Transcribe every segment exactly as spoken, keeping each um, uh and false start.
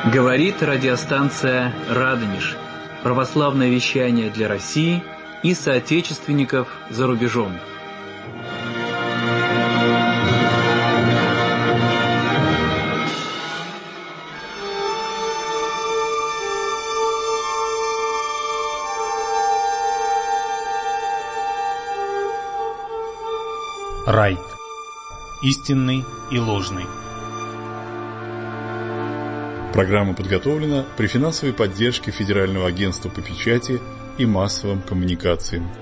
Говорит радиостанция «Радонеж». Православное вещание для России и соотечественников за рубежом. Рай. Истинный и ложный. Программа подготовлена при финансовой поддержке Федерального агентства по печати и массовым коммуникациям.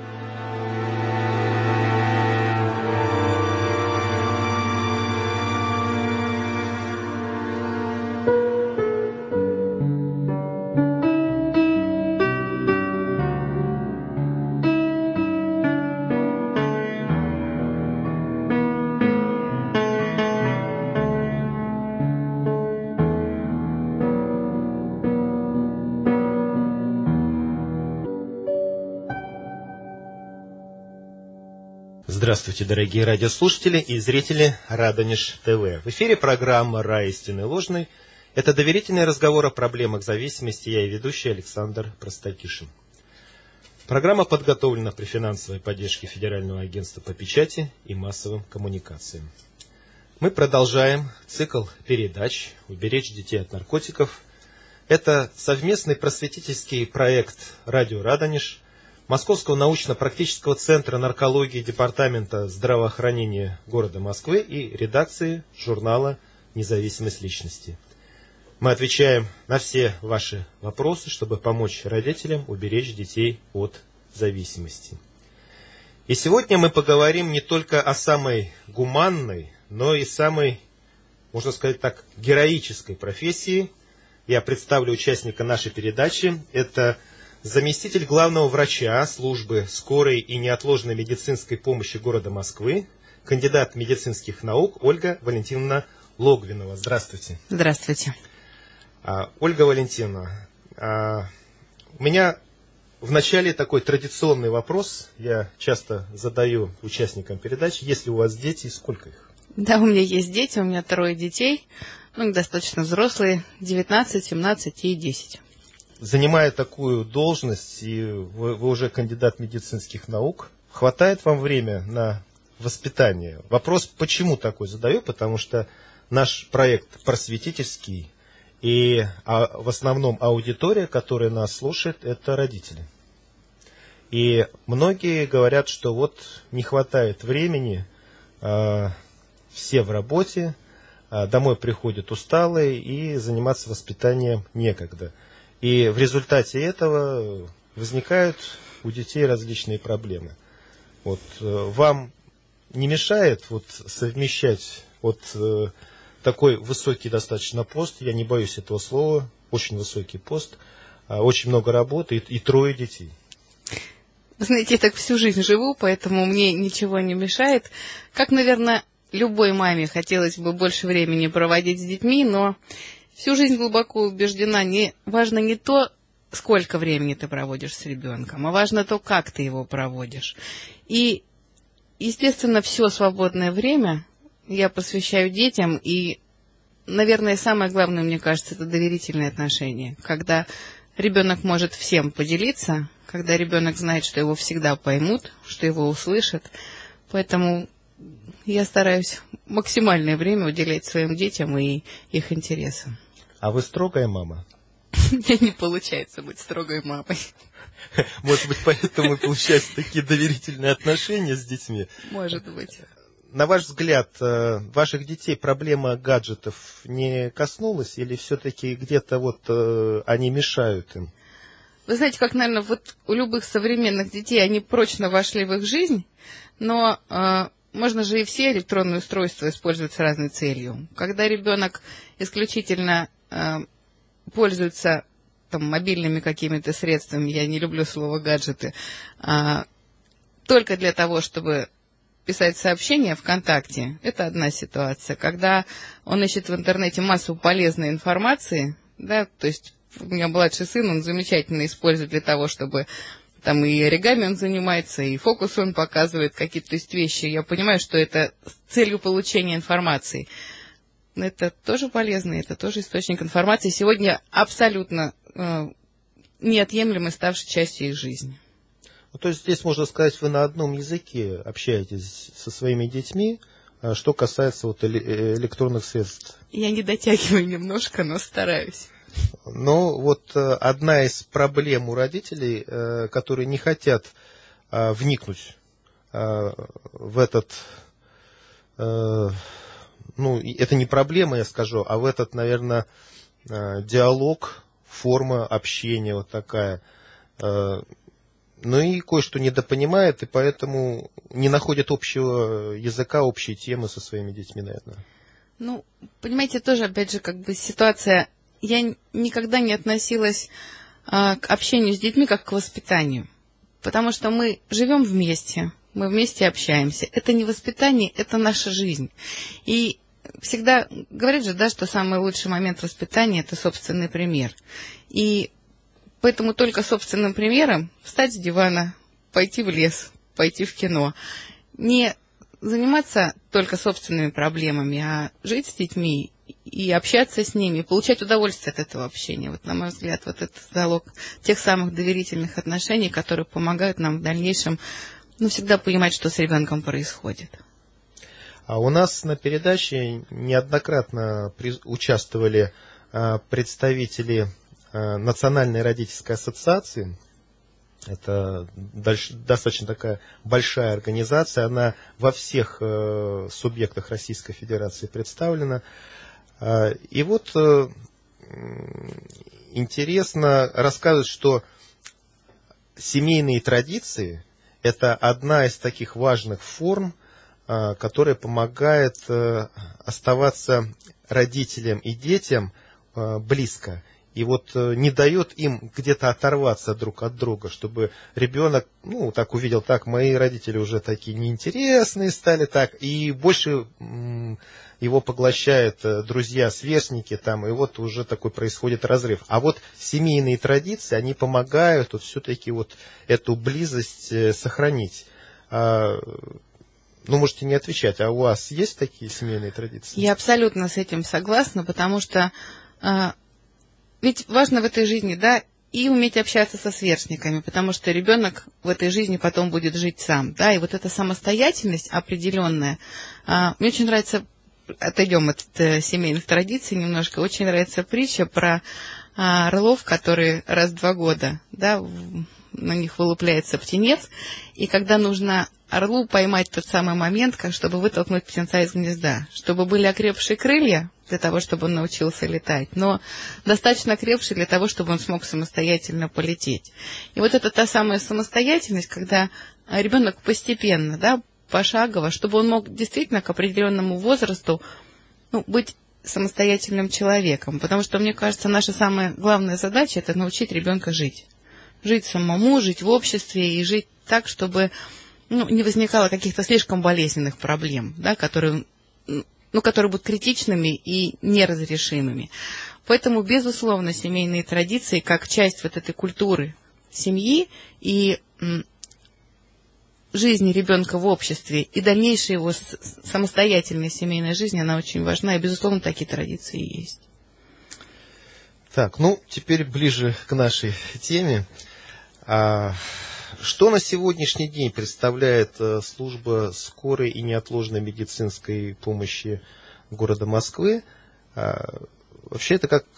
Здравствуйте, дорогие радиослушатели и зрители Радонеж ТВ. В эфире программа «Рай, истинный и ложный». Это доверительный разговор о проблемах зависимости. Я и ведущий Александр Простакишин. Программа подготовлена при финансовой поддержке Федерального агентства по печати и массовым коммуникациям. Мы продолжаем цикл передач «Уберечь детей от наркотиков». Это совместный просветительский проект «Радио Радонеж», Московского научно-практического центра наркологии Департамента здравоохранения города Москвы и редакции журнала «Независимость личности». Мы отвечаем на все ваши вопросы, чтобы помочь родителям уберечь детей от зависимости. И сегодня мы поговорим не только о самой гуманной, но и самой, можно сказать так, героической профессии. Я представлю участника нашей передачи. Это заместитель главного врача службы скорой и неотложной медицинской помощи города Москвы, кандидат медицинских наук Ольга Валентиновна Логвинова. Здравствуйте. Здравствуйте. А, Ольга Валентиновна, а, у меня в начале такой традиционный вопрос. Я часто задаю участникам передачи. Есть ли у вас дети и сколько их? Да, у меня есть дети, у меня трое детей, ну, достаточно взрослые, девятнадцать, семнадцать и десять. Занимая такую должность, и вы, вы уже кандидат медицинских наук, хватает вам время на воспитание? Вопрос, почему такой задаю, потому что наш проект просветительский, и а, в основном аудитория, которая нас слушает, это родители. И многие говорят, что вот не хватает времени, а, все в работе, а, домой приходят усталые, и заниматься воспитанием некогда. И в результате этого возникают у детей различные проблемы. Вот, э, вам не мешает вот, совмещать вот, э, такой высокий достаточно пост, я не боюсь этого слова, очень высокий пост, э, очень много работы и, и трое детей? Вы знаете, я так всю жизнь живу, поэтому мне ничего не мешает. Как, наверное, любой маме хотелось бы больше времени проводить с детьми, но всю жизнь глубоко убеждена, не, важно не то, сколько времени ты проводишь с ребенком, а важно то, как ты его проводишь. И, естественно, все свободное время я посвящаю детям, и, наверное, самое главное, мне кажется, это доверительные отношения. Когда ребенок может всем поделиться, когда ребенок знает, что его всегда поймут, что его услышат. Поэтому я стараюсь максимальное время уделять своим детям и их интересам. А вы строгая мама? У меня не получается быть строгой мамой. Может быть, поэтому и получаются такие доверительные отношения с детьми? Может быть. На ваш взгляд, ваших детей проблема гаджетов не коснулась, или все-таки где-то вот они мешают им? Вы знаете, как, наверное, вот у любых современных детей они прочно вошли в их жизнь, но э, можно же и все электронные устройства использовать с разной целью. Когда ребенок исключительно э, пользуется там, мобильными какими-то средствами, я не люблю слово гаджеты, э, только для того, чтобы писать сообщения ВКонтакте, это одна ситуация. Когда он ищет в интернете массу полезной информации, да, то есть у меня младший сын, он замечательно использует для того, чтобы там и оригами он занимается, и фокус он показывает, какие-то то есть вещи. Я понимаю, что это с целью получения информации. это тоже полезно, это тоже источник информации. Сегодня абсолютно э, неотъемлемой ставшей частью их жизни. Ну, то есть здесь, можно сказать, вы на одном языке общаетесь со своими детьми, что касается вот электронных средств. Я не дотягиваю немножко, но стараюсь. Но вот одна из проблем у родителей, которые не хотят вникнуть в этот, ну, это не проблема, я скажу, а в этот, наверное, диалог, форма общения вот такая. Ну и кое-что недопонимает, и поэтому не находит общего языка, общей темы со своими детьми, наверное. Ну, понимаете, тоже, опять же, как бы ситуация... Я никогда не относилась а, к общению с детьми как к воспитанию. Потому что мы живем вместе, мы вместе общаемся. Это не воспитание, это наша жизнь. И всегда говорят же, да, что самый лучший момент воспитания – это собственный пример. И поэтому только собственным примером встать с дивана, пойти в лес, пойти в кино. Не заниматься только собственными проблемами, а жить с детьми и общаться с ними, получать удовольствие от этого общения. Вот, на мой взгляд, вот это залог тех самых доверительных отношений, которые помогают нам в дальнейшем, ну, всегда понимать, что с ребенком происходит. А у нас на передаче неоднократно участвовали представители Национальной родительской ассоциации. Это достаточно такая большая организация, она во всех субъектах Российской Федерации представлена. И вот интересно рассказывать, что семейные традиции – это одна из таких важных форм, которая помогает оставаться родителям и детям близко. И вот не дает им где-то оторваться друг от друга, чтобы ребенок, ну, так увидел, так, мои родители уже такие неинтересные стали, так, и больше его поглощают друзья, сверстники, там, и вот уже такой происходит разрыв. А вот семейные традиции, они помогают вот все-таки вот эту близость сохранить. Ну, можете не отвечать, а у вас есть такие семейные традиции? Я абсолютно с этим согласна, потому что ведь важно в этой жизни, да, и уметь общаться со сверстниками, потому что ребенок в этой жизни потом будет жить сам, да, и вот эта самостоятельность определенная. А, мне очень нравится, отойдем от э, семейных традиций немножко, очень нравится притча про а, орлов, которые раз в два года, да, в, на них вылупляется птенец, и когда нужно орлу поймать тот самый момент, как чтобы вытолкнуть птенца из гнезда, чтобы были окрепшие крылья, для того, чтобы он научился летать, но достаточно крепший для того, чтобы он смог самостоятельно полететь. И вот это та самая самостоятельность, когда ребенок постепенно, да, пошагово, чтобы он мог действительно к определенному возрасту, ну, быть самостоятельным человеком. Потому что, мне кажется, наша самая главная задача – это научить ребенка жить. Жить самому, жить в обществе и жить так, чтобы, ну, не возникало каких-то слишком болезненных проблем, да, которые... ну, которые будут критичными и неразрешимыми. Поэтому, безусловно, семейные традиции, как часть вот этой культуры семьи и м, жизни ребенка в обществе, и дальнейшей его с- самостоятельной семейной жизни, она очень важна, и, безусловно, такие традиции есть. Так, ну, теперь ближе к нашей теме. А, что на сегодняшний день представляет служба скорой и неотложной медицинской помощи города Москвы? А, вообще это как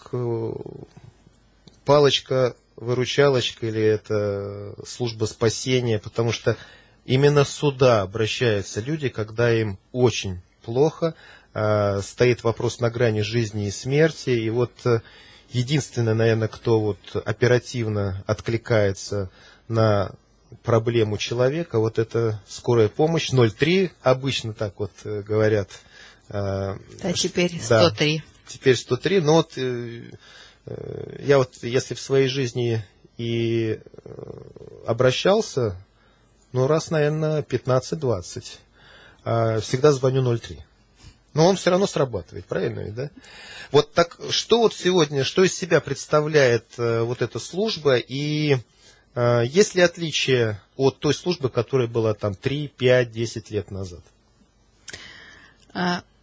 палочка-выручалочка или это служба спасения, потому что именно сюда обращаются люди, когда им очень плохо, а, стоит вопрос на грани жизни и смерти, и вот единственное, наверное, кто вот оперативно откликается на проблему человека, вот это скорая помощь, ноль три, обычно так вот говорят. Да, теперь сто три. Да, теперь сто три, но вот я вот, если в своей жизни и обращался, ну, раз, наверное, пятнадцать-двадцать, всегда звоню ноль три. Но он все равно срабатывает, правильно ведь, да? Вот так, что вот сегодня, что из себя представляет вот эта служба, и есть ли отличие от той службы, которая была там три, пять, десять лет назад?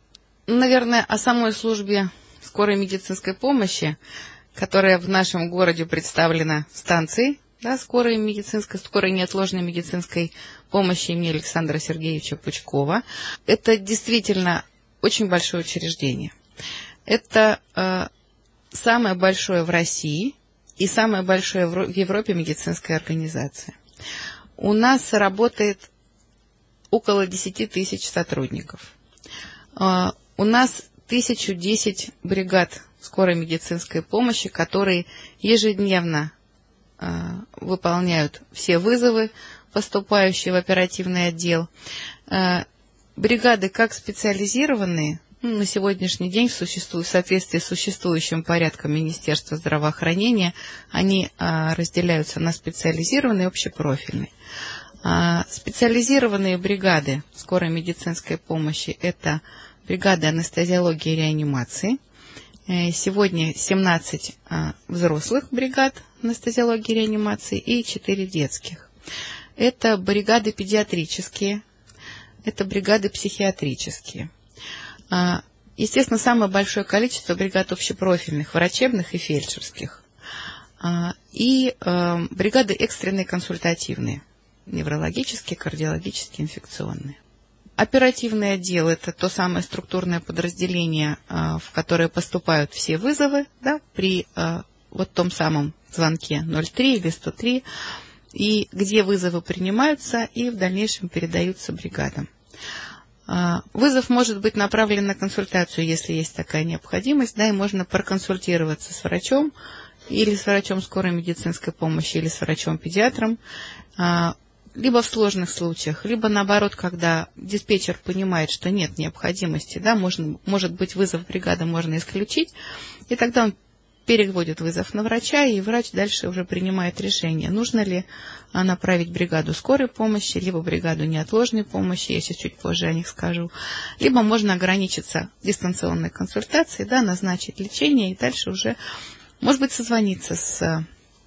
наверное, о самой службе скорой медицинской помощи, которая в нашем городе представлена станцией, да, скорой медицинской, скорой неотложной медицинской помощи имени Александра Сергеевича Пучкова. Это действительно очень большое учреждение. Это э, самое большое в России и самая большая в Европе медицинская организация. У нас работает около десяти тысяч сотрудников. Uh, у нас тысяча десять бригад скорой медицинской помощи, которые ежедневно uh, выполняют все вызовы, поступающие в оперативный отдел. Uh, бригады как специализированные, ну, на сегодняшний день в, существу... в соответствии с существующим порядком Министерства здравоохранения, они uh, разделяются на специализированные и общепрофильные. Uh, специализированные бригады скорой медицинской помощи – это бригады анестезиологии и реанимации. Uh, сегодня семнадцать uh, взрослых бригад анестезиологии и реанимации и четыре детских. Это бригады педиатрические, это бригады психиатрические. Uh, естественно, самое большое количество бригад общепрофильных, врачебных и фельдшерских. Uh, и uh, бригады экстренные консультативные. Неврологические, кардиологические, инфекционные. Оперативный отдел – это то самое структурное подразделение, в которое поступают все вызовы, да, при вот том самом звонке ноль три или сто три, и где вызовы принимаются и в дальнейшем передаются бригадам. Вызов может быть направлен на консультацию, если есть такая необходимость, да, и можно проконсультироваться с врачом или с врачом скорой медицинской помощи, или с врачом-педиатром, либо в сложных случаях, либо наоборот, когда диспетчер понимает, что нет необходимости, да, можно, может быть, вызов бригады можно исключить, и тогда он переводит вызов на врача, и врач дальше уже принимает решение, нужно ли направить бригаду скорой помощи, либо бригаду неотложной помощи, я сейчас чуть позже о них скажу, либо можно ограничиться дистанционной консультацией, да, назначить лечение, и дальше уже, может быть, созвониться с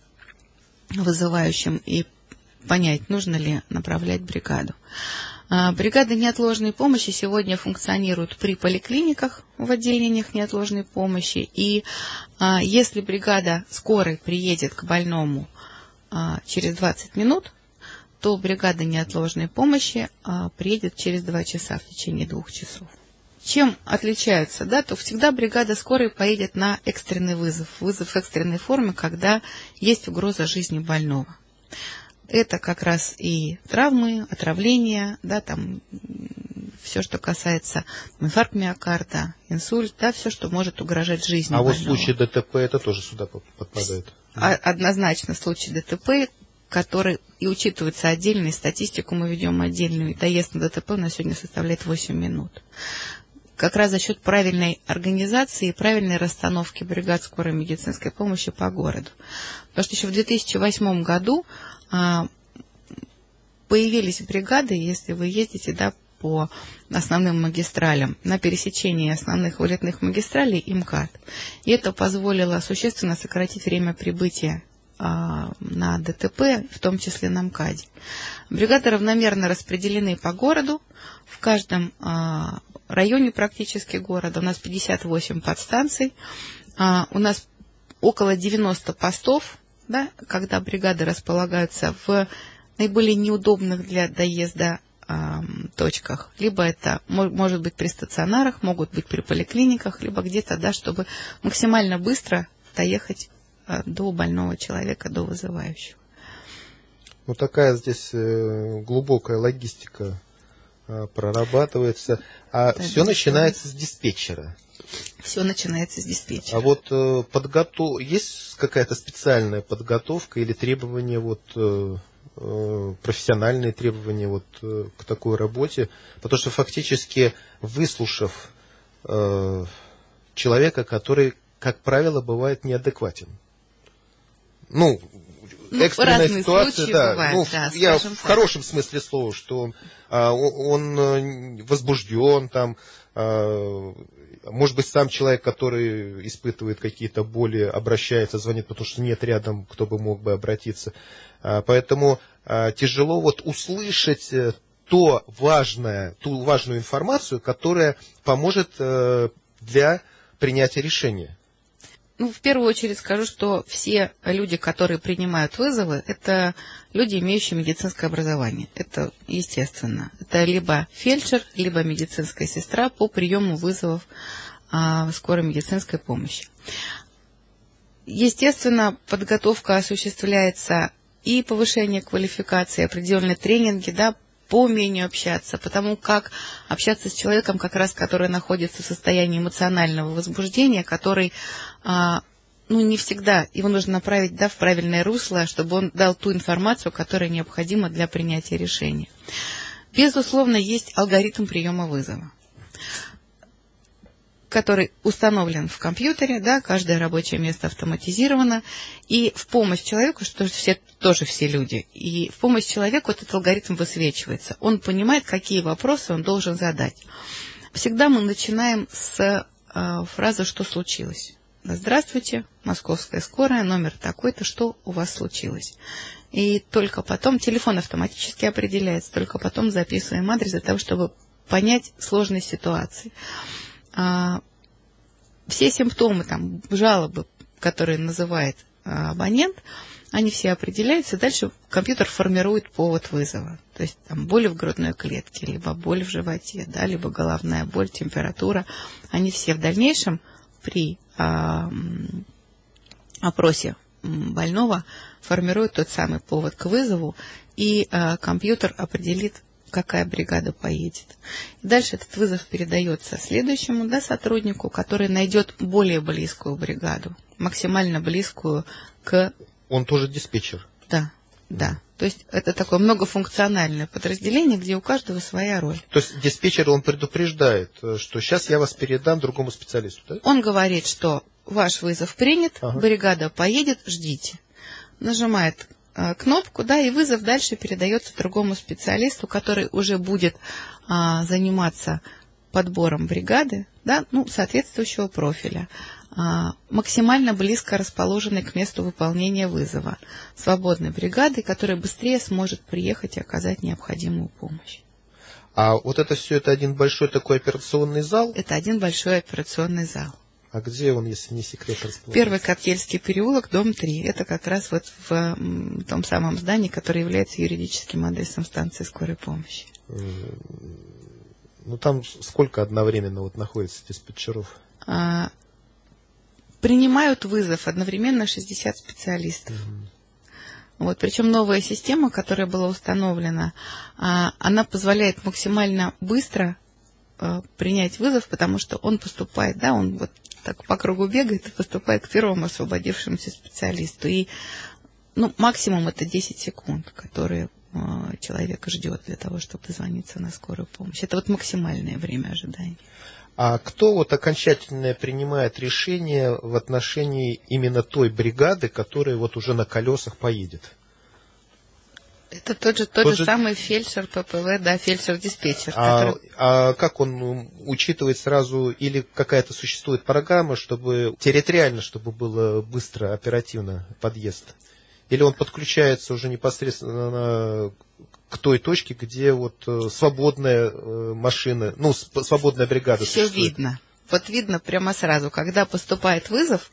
вызывающим и понять, нужно ли направлять бригаду. Бригады неотложной помощи сегодня функционируют при поликлиниках в отделениях неотложной помощи. И а, если бригада скорой приедет к больному а, через двадцать минут, то бригада неотложной помощи а, приедет через два часа, в течение двух часов. Чем отличаются, да, то всегда бригада скорой поедет на экстренный вызов, вызов в экстренной форме, когда есть угроза жизни больного. Это как раз и травмы, отравления, да, там все, что касается инфаркта миокарда, инсульт, да, все, что может угрожать жизни а больного. А вот в случае ДТП это тоже сюда подпадает? Однозначно случай ДТП, который и учитывается отдельно, и статистику мы ведем отдельную, и доезд на ДТП у нас сегодня составляет восемь минут. Как раз за счет правильной организации и правильной расстановки бригад скорой медицинской помощи по городу. Потому что еще в две тысячи восьмом году а, появились бригады, если вы ездите, да, по основным магистралям, на пересечении основных вылетных магистралей и МКАД. И это позволило существенно сократить время прибытия а, на ДТП, в том числе на МКАДе. Бригады равномерно распределены по городу, в каждом а, районе практически города. У нас пятьдесят восемь подстанций, а, у нас около девяноста постов, да, когда бригады располагаются в наиболее неудобных для доезда а, точках. Либо это может быть при стационарах, могут быть при поликлиниках, либо где-то, да, чтобы максимально быстро доехать а, до больного человека, до вызывающего. Ну, такая здесь э, глубокая логистика э, прорабатывается. А да, все начинается с диспетчера. Все начинается с диспетчера. А вот э, подготов... есть какая-то специальная подготовка или требования, вот, э, э, профессиональные требования вот, э, к такой работе? Потому что фактически, выслушав э, человека, который, как правило, бывает неадекватен. Ну, Ну, экстренная ситуация, да, бывают, ну, да, я в так. хорошем смысле слова, что он, а, он возбужден, там, а, может быть, сам человек, который испытывает какие-то боли, обращается, звонит, потому что нет рядом, кто бы мог бы обратиться. А, поэтому а, тяжело вот услышать то важное, ту важную информацию, которая поможет э, для принятия решения? Ну, в первую очередь скажу, что все люди, которые принимают вызовы, это люди, имеющие медицинское образование. Это естественно. Это либо фельдшер, либо медицинская сестра по приему вызовов а, скорой медицинской помощи. Естественно, подготовка осуществляется и повышение квалификации, определенные тренинги, да, по умению общаться, потому как общаться с человеком, как раз который находится в состоянии эмоционального возбуждения, который, а, ну, не всегда, его нужно направить, да, в правильное русло, чтобы он дал ту информацию, которая необходима для принятия решения. Безусловно, есть алгоритм приема вызова, который установлен в компьютере, да, каждое рабочее место автоматизировано, и в помощь человеку, что все, тоже все люди, и в помощь человеку этот алгоритм высвечивается. Он понимает, какие вопросы он должен задать. Всегда мы начинаем с э, фразы «что случилось?». «Здравствуйте, московская скорая, номер такой-то, что у вас случилось?». И только потом телефон автоматически определяется, только потом записываем адрес для того, чтобы понять сложность ситуации. А, все симптомы, там, жалобы, которые называет а, абонент, они все определяются, и дальше компьютер формирует повод вызова. То есть там боль в грудной клетке, либо боль в животе, да, либо головная боль, температура. Они все в дальнейшем при а, опросе больного формируют тот самый повод к вызову, и а, компьютер определит, какая бригада поедет. И дальше этот вызов передается следующему, да, сотруднику, который найдет более близкую бригаду, максимально близкую к... Он тоже диспетчер? Да, да. То есть это такое многофункциональное подразделение, где у каждого своя роль. То есть диспетчер, он предупреждает, что сейчас я вас передам другому специалисту, да? Он говорит, что ваш вызов принят, ага. бригада поедет, ждите. Нажимает кнопку, да, и вызов дальше передается другому специалисту, который уже будет а, заниматься подбором бригады, да, ну, соответствующего профиля, а, максимально близко расположенной к месту выполнения вызова, свободной бригады, которая быстрее сможет приехать и оказать необходимую помощь. А вот это все, это один большой такой операционный зал? Это один большой операционный зал. А где он, если не секрет, расположен? Первый Коптельский переулок, дом три. Это как раз вот в, в том самом здании, которое является юридическим адресом станции скорой помощи. Ну, там сколько одновременно вот находится диспетчеров? А, принимают вызов одновременно шестьдесят специалистов. Угу. Вот, причем новая система, которая была установлена, а, она позволяет максимально быстро а, принять вызов, потому что он поступает, да, он вот так по кругу бегает и поступает к первому освободившемуся специалисту. И, ну, максимум это десять секунд, которые э, человек ждет для того, чтобы дозвониться на скорую помощь. Это вот максимальное время ожидания. А кто вот окончательно принимает решение в отношении именно той бригады, которая вот уже на колесах поедет? Это тот же, тот тот же самый фельдшер ППВ, да, фельдшер-диспетчер. А, который... а как он учитывает сразу, или какая-то существует программа, чтобы территориально, чтобы было быстро, оперативно подъезд? Или он подключается уже непосредственно к той точке, где вот свободная машина, ну, свободная бригада Все существует? видно. Вот видно прямо сразу, когда поступает вызов,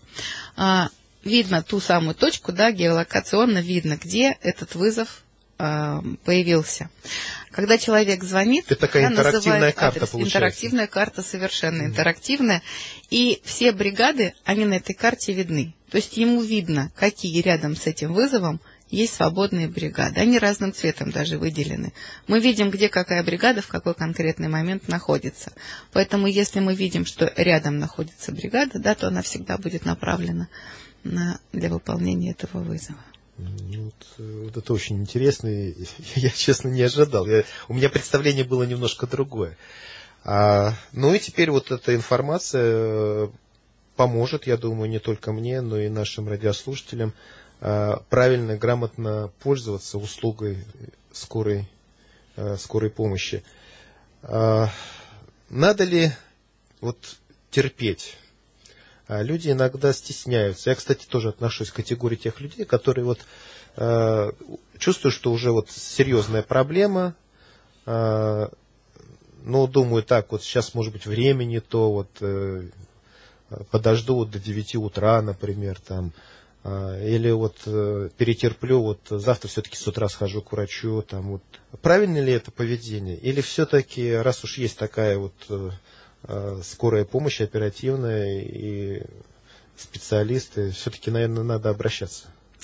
видно ту самую точку, да, геолокационно видно, где этот вызов появился. Когда человек звонит... Это такая интерактивная карта адрес. получается. Интерактивная карта, совершенно mm-hmm. интерактивная. И все бригады, они на этой карте видны. То есть ему видно, какие рядом с этим вызовом есть свободные бригады. Они разным цветом даже выделены. Мы видим, где какая бригада в какой конкретный момент находится. Поэтому если мы видим, что рядом находится бригада, да, то она всегда будет направлена на, для выполнения этого вызова. Вот, вот это очень интересно, я, честно, не ожидал. Я, у меня представление было немножко другое. А, ну и теперь вот эта информация поможет, я думаю, не только мне, но и нашим радиослушателям а, правильно, грамотно пользоваться услугой скорой, а, скорой помощи. А, надо ли вот терпеть? Люди иногда стесняются. Я, кстати, тоже отношусь к категории тех людей, которые вот э, чувствуют, что уже вот серьезная проблема, а, ну, думаю, так, вот сейчас, может быть, времени, то вот э, подожду вот до девяти утра, например, там, э, или вот э, перетерплю, вот завтра все-таки с утра схожу к врачу, там, вот. Правильно ли это поведение? Или все-таки, раз уж есть такая вот э, э, скорая помощь, оперативная и специалисты, все-таки, наверное, надо обращаться?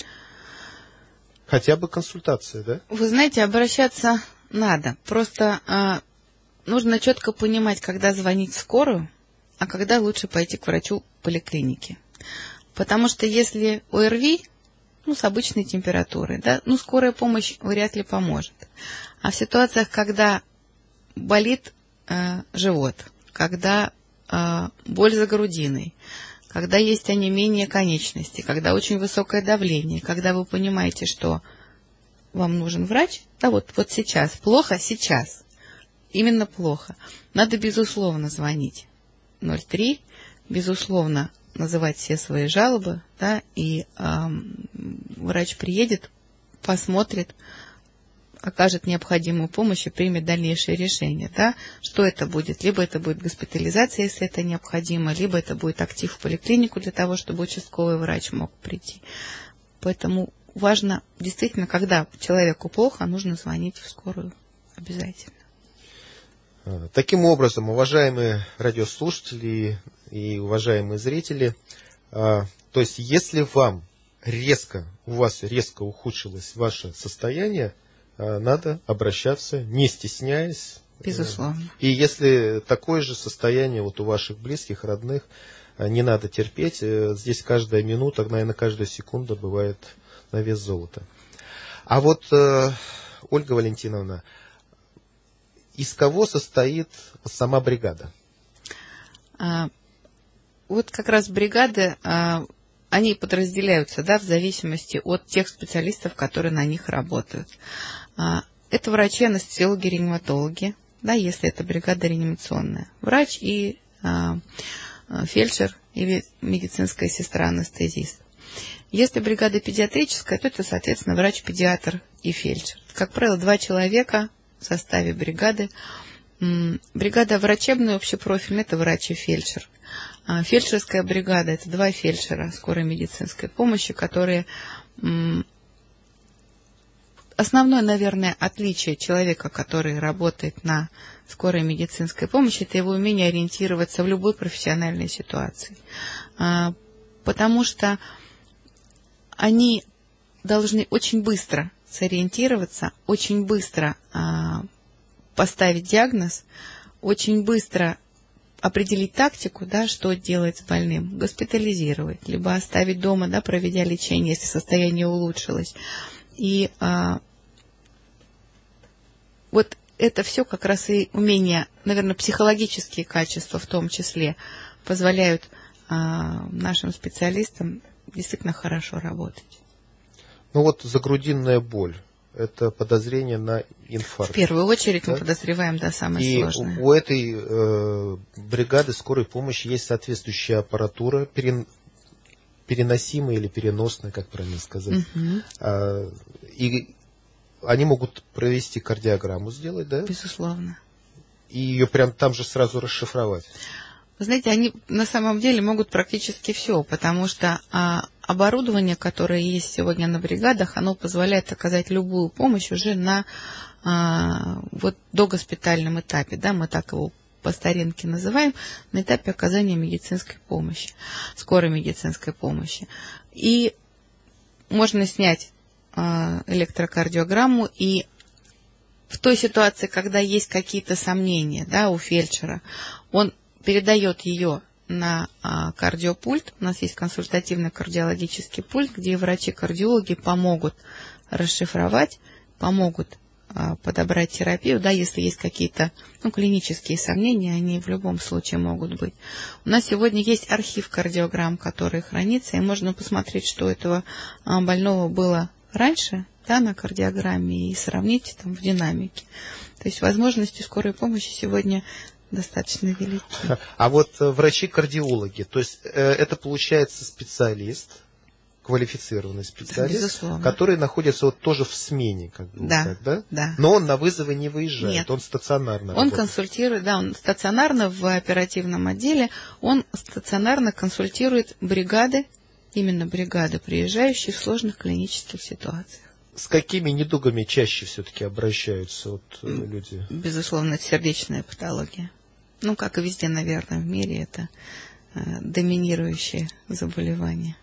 Хотя бы консультация, да? Вы знаете, обращаться надо. Просто а, нужно четко понимать, когда звонить в скорую, а когда лучше пойти к врачу в поликлинике. Потому что если ОРВИ, ну, с обычной температурой, да, ну, скорая помощь вряд ли поможет. А в ситуациях, когда болит э, живот, когда э, боль за грудиной, когда есть онемение конечности, когда очень высокое давление, когда вы понимаете, что вам нужен врач, да, вот, вот сейчас, плохо сейчас, именно плохо, надо, безусловно, звонить ноль три, безусловно, называть все свои жалобы, да, и э, врач приедет, посмотрит, окажет необходимую помощь и примет дальнейшее решение, да, что это будет. Либо это будет госпитализация, если это необходимо, либо это будет актив в поликлинику для того, чтобы участковый врач мог прийти. Поэтому важно, действительно, когда человеку плохо, нужно звонить в скорую обязательно. Таким образом, уважаемые радиослушатели и уважаемые зрители, то есть если вам резко, у вас резко ухудшилось ваше состояние, надо обращаться, не стесняясь. Безусловно. И если такое же состояние вот у ваших близких, родных, не надо терпеть. Здесь каждая минута, наверное, каждая секунда бывает на вес золота. А вот, Ольга Валентиновна, из кого состоит сама бригада? А, вот как раз бригады, а, они подразделяются, да, в зависимости от тех специалистов, которые на них работают. А, это врачи, анестезиологи, реаниматологи, да, если это бригада реанимационная. Врач и а, фельдшер или медицинская сестра-анестезист. Если бригада педиатрическая, то это, соответственно, врач-педиатр и фельдшер. Как правило, два человека в составе бригады. Бригада врачебная, общепрофильная, это врач и фельдшер. А фельдшерская бригада – это два фельдшера скорой медицинской помощи, которые… Основное, наверное, отличие человека, который работает на скорой медицинской помощи, это его умение ориентироваться в любой профессиональной ситуации. Потому что они должны очень быстро сориентироваться, очень быстро а, поставить диагноз, очень быстро определить тактику, да, что делать с больным, госпитализировать, либо оставить дома, да, проведя лечение, если состояние улучшилось. И а, вот это все как раз и умения, наверное, психологические качества в том числе позволяют а, нашим специалистам действительно хорошо работать. Ну вот загрудинная боль, это подозрение на инфаркт. В первую очередь, да? Мы подозреваем, да, самое и сложное. И у этой э, бригады скорой помощи есть соответствующая аппаратура, перен, переносимая или переносная, как правильно сказать. Угу. А, и они могут провести кардиограмму, сделать, да? Безусловно. И ее прям там же сразу расшифровать. Вы знаете, они на самом деле могут практически все, потому что а, оборудование, которое есть сегодня на бригадах, оно позволяет оказать любую помощь уже на а, вот догоспитальном этапе, да, мы так его по старинке называем, на этапе оказания медицинской помощи, скорой медицинской помощи. И можно снять а, электрокардиограмму, и в той ситуации, когда есть какие-то сомнения, да, у фельдшера, он передает ее на а, кардиопульт. У нас есть консультативный кардиологический пульт, где врачи-кардиологи помогут расшифровать, помогут а, подобрать терапию, да, если есть какие-то, ну, клинические сомнения, они в любом случае могут быть. У нас сегодня есть архив кардиограмм, который хранится, и можно посмотреть, что у этого а, больного было раньше, да, на кардиограмме, и сравнить там в динамике. То есть возможности скорой помощи сегодня достаточно велики. А вот врачи-кардиологи, то есть это получается специалист, квалифицированный специалист, Безусловно. который находится вот тоже в смене, как бы, Да, так, да? да. Но он на вызовы не выезжает, Нет. он стационарно Он работает. консультирует, да, он стационарно в оперативном отделе, он стационарно консультирует бригады, именно бригады, приезжающие в сложных клинических ситуациях. С какими недугами чаще все-таки обращаются вот, люди? Безусловно, это сердечная патология. Ну, как и везде, наверное, в мире, это э, доминирующее заболевание.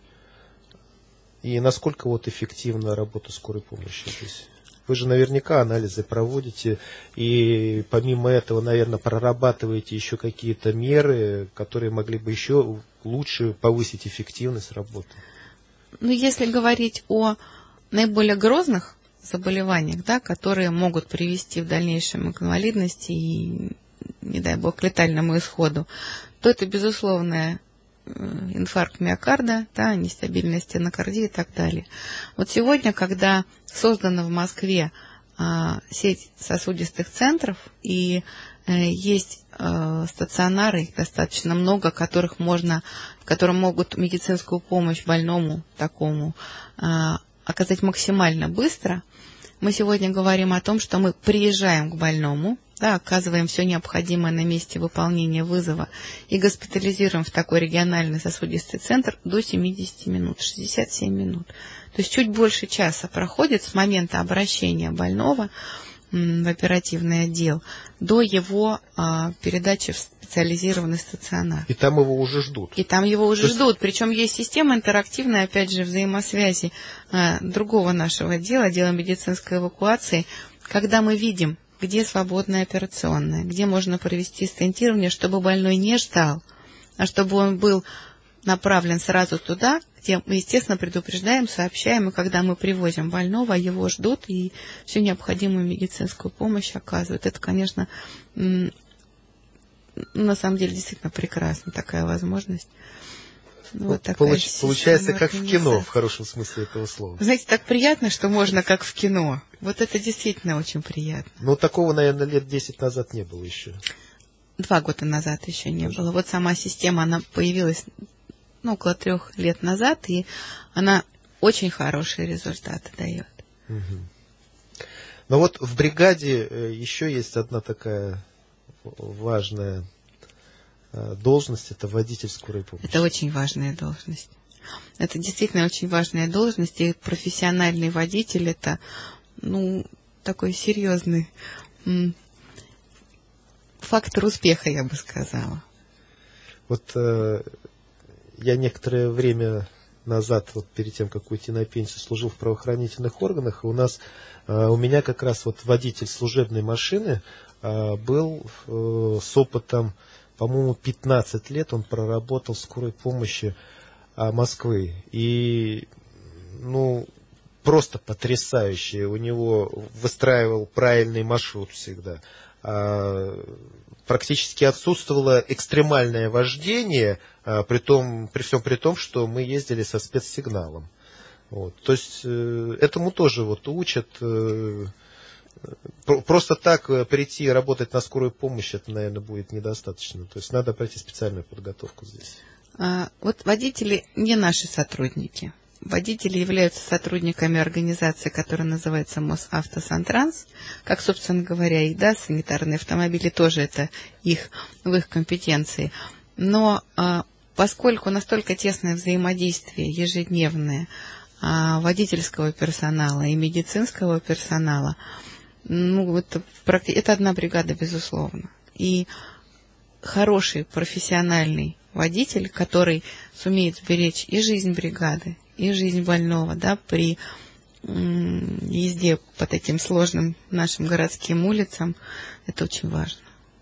И насколько вот эффективна работа скорой помощи здесь? Вы же наверняка анализы проводите, и помимо этого, наверное, прорабатываете еще какие-то меры, которые могли бы еще лучше повысить эффективность работы. Ну, если говорить о наиболее грозных заболеваниях, да, которые могут привести в дальнейшем к инвалидности и, не дай бог, к летальному исходу, то это, безусловно, инфаркт миокарда, да, нестабильность стенокардии и так далее. Вот сегодня, когда создана в Москве а, сеть сосудистых центров и а, есть а, стационары, их достаточно много, которых можно, в котором могут медицинскую помощь больному такому а, оказать максимально быстро, мы сегодня говорим о том, что мы приезжаем к больному, да, оказываем все необходимое на месте выполнения вызова и госпитализируем в такой региональный сосудистый центр до семьдесят минут, шестьдесят семь минут. То есть чуть больше часа проходит с момента обращения больного м, в оперативный отдел до его а, передачи в специализированный стационар. И там его уже ждут. И там его уже То есть... ждут. Причем есть система интерактивная, опять же, взаимосвязи а, другого нашего дела, дела медицинской эвакуации, когда мы видим, где свободная операционная, где можно провести стентирование, чтобы больной не ждал, а чтобы он был направлен сразу туда, где мы, естественно, предупреждаем, сообщаем, и когда мы привозим больного, его ждут и всю необходимую медицинскую помощь оказывают. Это, конечно, на самом деле действительно прекрасна такая возможность. Вот такая Получ, получается, как в кино, в хорошем смысле этого слова. Знаете, так приятно, что можно как в кино. Вот это действительно очень приятно. Ну, такого, наверное, лет десять назад не было еще. Два года назад еще не Тоже. было. Вот сама система, она появилась ну, около трех лет назад, и она очень хорошие результаты дает. Угу. Но вот в бригаде еще есть одна такая важная должность, это водитель скорой помощи. Это очень важная должность. Это действительно очень важная должность, и профессиональный водитель это, ну, такой серьезный м, фактор успеха, я бы сказала. Вот э, я некоторое время назад, вот перед тем, как уйти на пенсию, служил в правоохранительных органах, и у нас, э, у меня как раз вот водитель служебной машины э, был э, с опытом, по-моему, пятнадцать лет он проработал в скорой помощи а, Москвы. И, ну, просто потрясающе. У него выстраивал правильный маршрут всегда. А, практически отсутствовало экстремальное вождение, а, при, том, при всем при том, что мы ездили со спецсигналом. Вот. То есть, э, этому тоже вот учат... Э, Просто так прийти и работать на скорую помощь, это, наверное, будет недостаточно. То есть надо пройти специальную подготовку здесь. А, вот водители не наши сотрудники. Водители являются сотрудниками организации, которая называется Мосавтосантранс. Как, собственно говоря, и да, санитарные автомобили тоже это их, в их компетенции. Но а, поскольку настолько тесное взаимодействие ежедневное а, водительского персонала и медицинского персонала, ну, это, это одна бригада, безусловно. И хороший профессиональный водитель, который сумеет сберечь и жизнь бригады, и жизнь больного, да, при м- езде по таким сложным нашим городским улицам, это очень важно.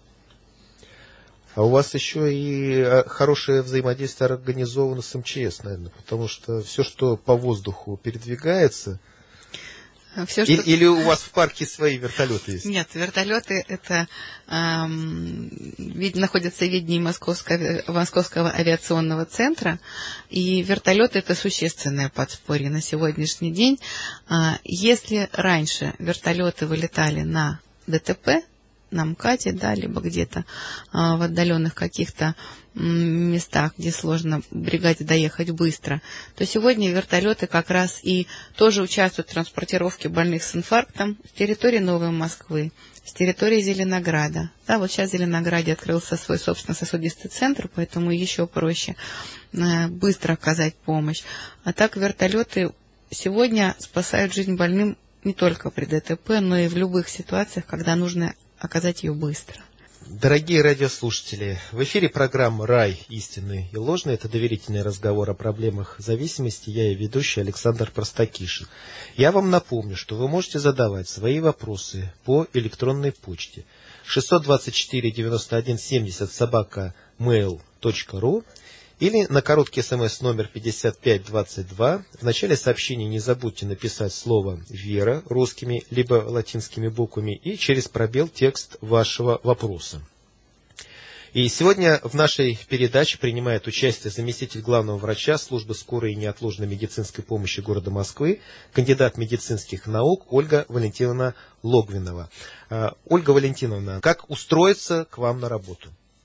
А у вас еще и хорошее взаимодействие организовано с эм че эс, наверное, потому что все, что по воздуху передвигается... Все, или, что... или у вас в парке свои вертолеты есть? Нет, вертолеты это эм, вид, находятся в ведении Московского, Московского авиационного центра, и вертолеты это существенное подспорье на сегодняшний день. А, если раньше вертолеты вылетали на ДТП, на МКАДе, да, либо где-то а, в отдаленных каких-то м, местах, где сложно бригаде доехать быстро, то сегодня вертолеты как раз и тоже участвуют в транспортировке больных с инфарктом с территории Новой Москвы, с территории Зеленограда. Да, вот сейчас в Зеленограде открылся свой собственный сосудистый центр, поэтому еще проще э, быстро оказать помощь. А так вертолеты сегодня спасают жизнь больным не только при ДТП, но и в любых ситуациях, когда нужно оказать ее быстро. Дорогие радиослушатели, в эфире программа «Рай. Истинный и ложный». Это доверительный разговор о проблемах зависимости. Я и ведущий Александр Простакишин. Я вам напомню, что вы можете задавать свои вопросы по электронной почте шестьсот двадцать четыре девяносто один семьдесят собака мейл точка ру или на короткий смс номер пятьдесят пять двадцать два. В начале сообщения не забудьте написать слово «Вера» русскими либо латинскими буквами и через пробел текст вашего вопроса. И сегодня в нашей передаче принимает участие заместитель главного врача службы скорой и неотложной медицинской помощи города Москвы, кандидат медицинских наук Ольга Валентиновна Логвинова. Ольга Валентиновна, как устроиться к вам на работу?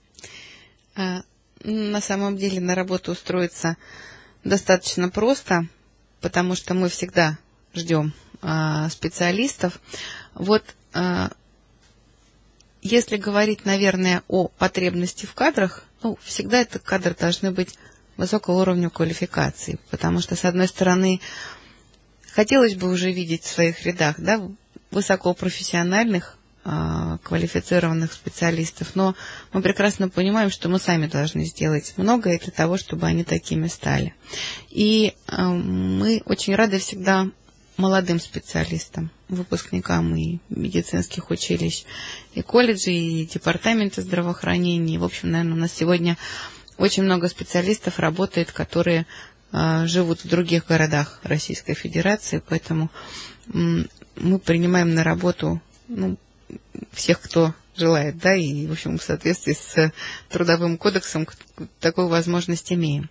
На самом деле на работу устроиться достаточно просто, потому что мы всегда ждем а, специалистов. Вот а, если говорить, наверное, о потребности в кадрах, ну, всегда это кадры должны быть высокого уровня квалификации, потому что, с одной стороны, хотелось бы уже видеть в своих рядах, да, высокопрофессиональных, квалифицированных специалистов, но мы прекрасно понимаем, что мы сами должны сделать многое для того, чтобы они такими стали. И э, мы очень рады всегда молодым специалистам, выпускникам и медицинских училищ, и колледжей, и департамента здравоохранения. И, в общем, наверное, у нас сегодня очень много специалистов работает, которые э, живут в других городах Российской Федерации, поэтому э, мы принимаем на работу, ну, всех, кто желает, да, и, в общем, в соответствии с Трудовым кодексом такую возможность имеем.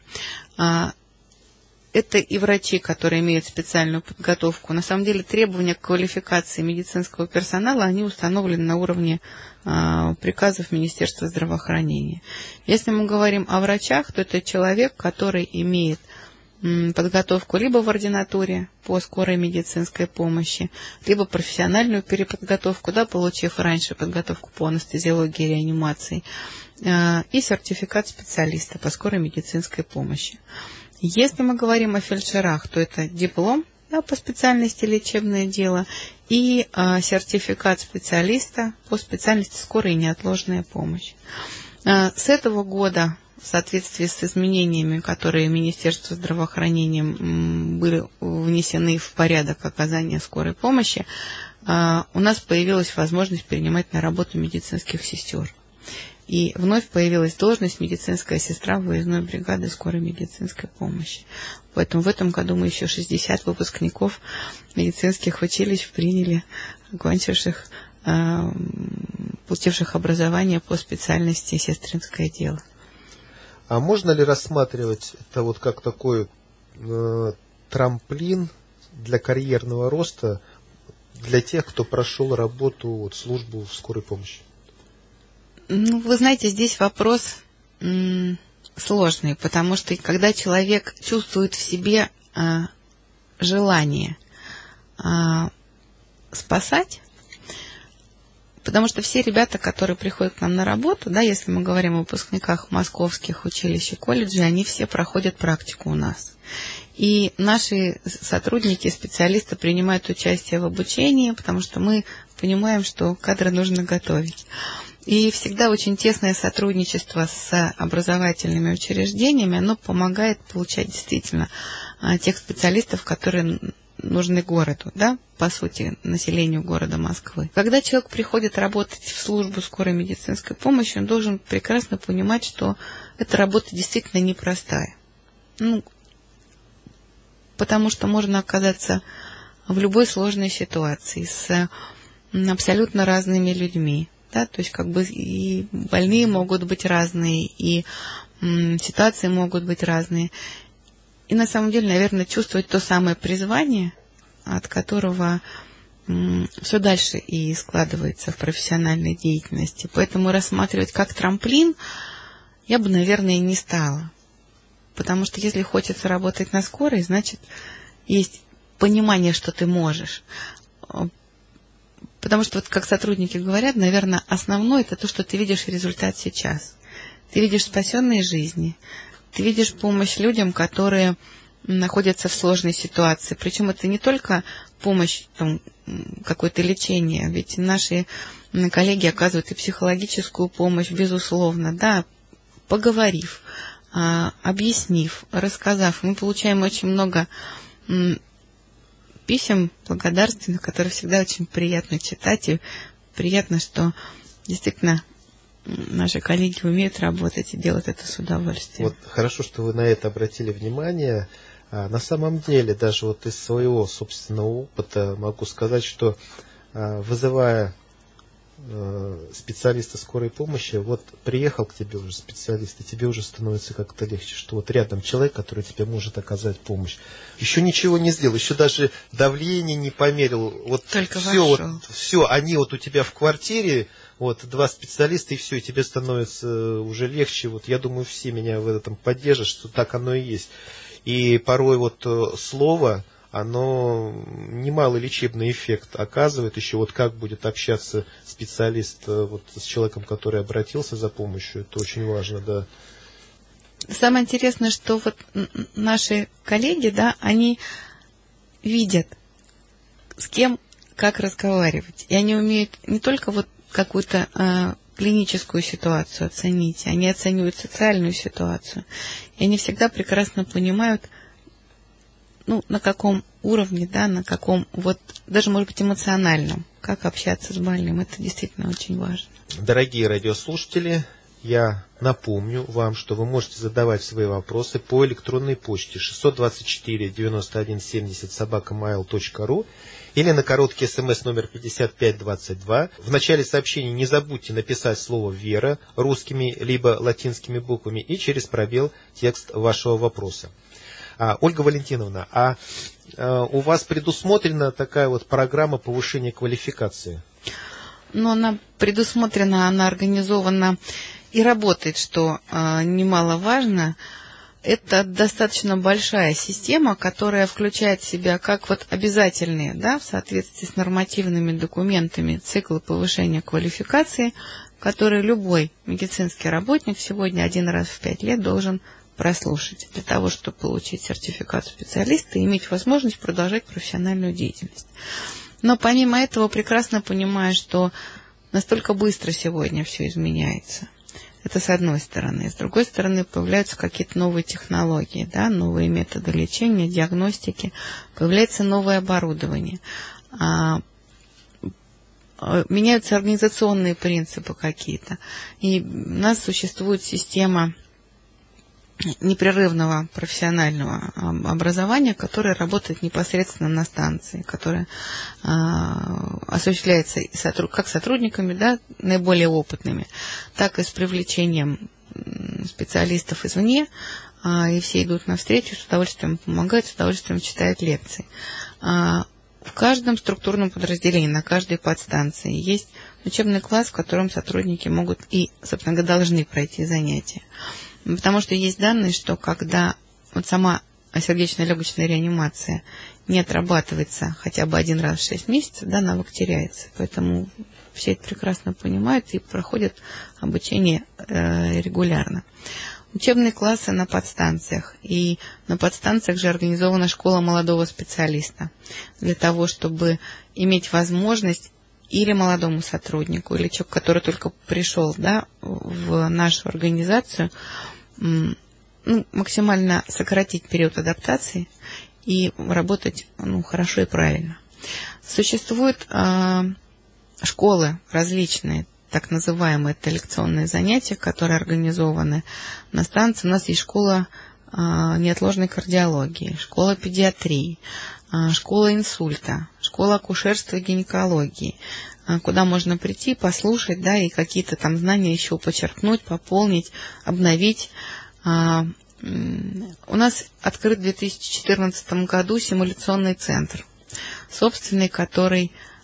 Это и врачи, которые имеют специальную подготовку. На самом деле требования к квалификации медицинского персонала, они установлены на уровне приказов Министерства здравоохранения. Если мы говорим о врачах, то это человек, который имеет подготовку либо в ординатуре по скорой медицинской помощи, либо профессиональную переподготовку, да, получив раньше подготовку по анестезиологии и реанимации, и сертификат специалиста по скорой медицинской помощи. Если мы говорим о фельдшерах, то это диплом, да, по специальности лечебное дело и а, сертификат специалиста по специальности скорая и неотложная помощь. А, с этого года, в соответствии с изменениями, которые Министерством здравоохранения были внесены в порядок оказания скорой помощи, у нас появилась возможность принимать на работу медицинских сестер. И вновь появилась должность медицинская сестра выездной бригады скорой медицинской помощи. Поэтому в этом году мы еще шестьдесят выпускников медицинских училищ приняли, окончивших, получивших образование по специальности сестринское дело. А можно ли рассматривать это вот как такой э, трамплин для карьерного роста для тех, кто прошел работу, вот, службу в скорой помощи? Ну, вы знаете, здесь вопрос м- сложный, потому что когда человек чувствует в себе э, желание э, спасать, потому что все ребята, которые приходят к нам на работу, да, если мы говорим о выпускниках московских училищ и колледжей, они все проходят практику у нас. И наши сотрудники, специалисты принимают участие в обучении, потому что мы понимаем, что кадры нужно готовить. И всегда очень тесное сотрудничество с образовательными учреждениями, оно помогает получать действительно тех специалистов, которые нужны городу, да, по сути, населению города Москвы. Когда человек приходит работать в службу скорой медицинской помощи, он должен прекрасно понимать, что эта работа действительно непростая. Ну, потому что можно оказаться в любой сложной ситуации с абсолютно разными людьми. Да, то есть как бы и больные могут быть разные, и м, ситуации могут быть разные. И на самом деле, наверное, чувствовать то самое призвание, от которого все дальше и складывается в профессиональной деятельности. Поэтому рассматривать как трамплин я бы, наверное, не стала. Потому что если хочется работать на скорой, значит, есть понимание, что ты можешь. Потому что, вот как сотрудники говорят, наверное, основное это то, что ты видишь результат сейчас. Ты видишь спасенные жизни, ты видишь помощь людям, которые находятся в сложной ситуации. Причем это не только помощь, там, какое-то лечение, ведь наши коллеги оказывают и психологическую помощь, безусловно, да, поговорив, объяснив, рассказав. Мы получаем очень много писем благодарственных, которые всегда очень приятно читать, и приятно, что действительно наши коллеги умеют работать и делают это с удовольствием. Вот хорошо, что вы на это обратили внимание. А, на самом деле, даже вот из своего собственного опыта могу сказать, что а, вызывая а, специалиста скорой помощи, вот приехал к тебе уже специалист, и тебе уже становится как-то легче, что вот рядом человек, который тебе может оказать помощь. Еще ничего не сделал, еще даже давление не померил. Вот только все, вот, вошел. все, они вот у тебя в квартире, вот два специалиста, и все, и тебе становится уже легче. Вот я думаю, все меня в этом поддержат, что так оно и есть. И порой вот слово, оно немалый лечебный эффект оказывает. Еще вот как будет общаться специалист вот с человеком, который обратился за помощью, это очень важно, да. Самое интересное, что вот наши коллеги, да, они видят, с кем, как разговаривать. И они умеют не только вот какую-то э, клиническую ситуацию оценить, они оценивают социальную ситуацию. И они всегда прекрасно понимают, ну, на каком уровне, да, на каком, вот, даже, может быть, эмоциональном, как общаться с больным. Это действительно очень важно. Дорогие радиослушатели, я напомню вам, что вы можете задавать свои вопросы по электронной почте шестьсот двадцать четыре девяносто один семьдесят собака mail точка ру или на короткий смс номер пятьдесят пять двадцать два. В начале сообщения не забудьте написать слово «Вера» русскими либо латинскими буквами и через пробел текст вашего вопроса. А, Ольга Валентиновна, а, а у вас предусмотрена такая вот программа повышения квалификации? Но она предусмотрена, она организована и работает, что э, немаловажно. Это достаточно большая система, которая включает в себя как вот обязательные, да, в соответствии с нормативными документами, циклы повышения квалификации, которые любой медицинский работник сегодня один раз в пять лет должен прослушать для того, чтобы получить сертификат специалиста и иметь возможность продолжать профессиональную деятельность. Но помимо этого прекрасно понимаю, что настолько быстро сегодня все изменяется. Это с одной стороны. С другой стороны, появляются какие-то новые технологии, да, новые методы лечения, диагностики, появляется новое оборудование. А, меняются организационные принципы какие-то. И у нас существует система непрерывного профессионального образования, которое работает непосредственно на станции, которое а, осуществляется как сотрудниками, да, наиболее опытными, так и с привлечением специалистов извне, а, и все идут навстречу, с удовольствием помогают, с удовольствием читают лекции. А, в каждом структурном подразделении, на каждой подстанции есть учебный класс, в котором сотрудники могут и, собственно говоря, должны пройти занятия. Потому что есть данные, что когда вот сама сердечно-легочная реанимация не отрабатывается хотя бы один раз в шесть месяцев, да, навык теряется. Поэтому все это прекрасно понимают и проходят обучение э, регулярно. Учебные классы на подстанциях. И на подстанциях же организована школа молодого специалиста. Для того, чтобы иметь возможность или молодому сотруднику, или человеку, который только пришел, да, в нашу организацию, ну, максимально сократить период адаптации и работать, ну, хорошо и правильно. Существуют э, школы различные, так называемые, это лекционные занятия, которые организованы на станции. У нас есть школа э, неотложной кардиологии, школа педиатрии, э, школа инсульта, школа акушерства и гинекологии, э, куда можно прийти, послушать, да, и какие-то там знания еще подчеркнуть, пополнить, обновить. Э, у нас открыт в две тысячи четырнадцатом году симуляционный центр, собственный, который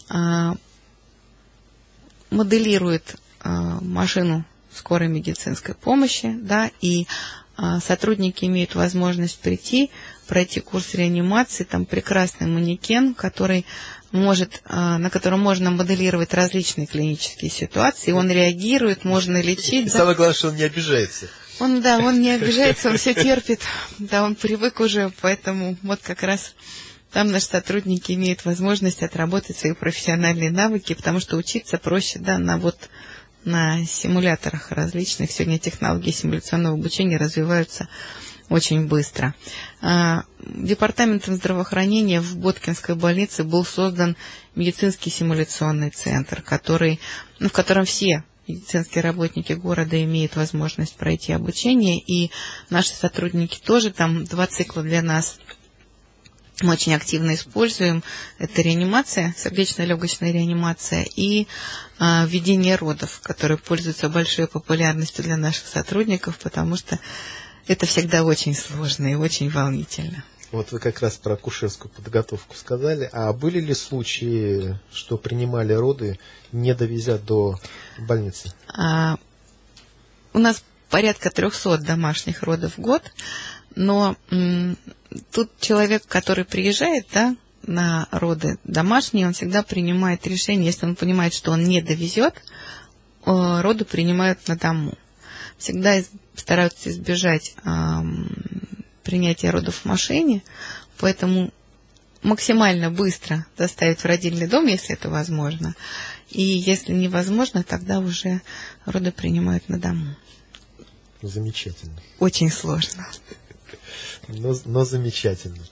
моделирует машину скорой медицинской помощи, да, и сотрудники имеют возможность прийти, пройти курс реанимации, там прекрасный манекен, который может, на котором можно моделировать различные клинические ситуации, он реагирует, можно лечить. И да. Самое главное, что он не обижается. Он, да, он не обижается, он все терпит, да, он привык уже, поэтому вот как раз там наши сотрудники имеют возможность отработать свои профессиональные навыки, потому что учиться проще, да, на вот на симуляторах различных. Сегодня технологии симуляционного обучения развиваются очень быстро. Департаментом здравоохранения в Боткинской больнице был создан медицинский симуляционный центр, который, ну, в котором все медицинские работники города имеют возможность пройти обучение, и наши сотрудники тоже, там два цикла для нас мы очень активно используем. Это реанимация, сердечно-легочная реанимация и а, введение родов, которые пользуются большой популярностью для наших сотрудников, потому что это всегда очень сложно и очень волнительно. Вот вы как раз про акушерскую подготовку сказали. А были ли случаи, что принимали роды, не довезя до больницы? А, у нас порядка трехсот домашних родов в год, но м, тут человек, который приезжает, да, на роды домашние, он всегда принимает решение, если он понимает, что он не довезет, роды принимают на дому. Всегда стараются избежать эм, принятия родов в машине, поэтому максимально быстро доставить в родильный дом, если это возможно. И если невозможно, тогда уже роды принимают на дому. Замечательно. Очень сложно. Но, но замечательно.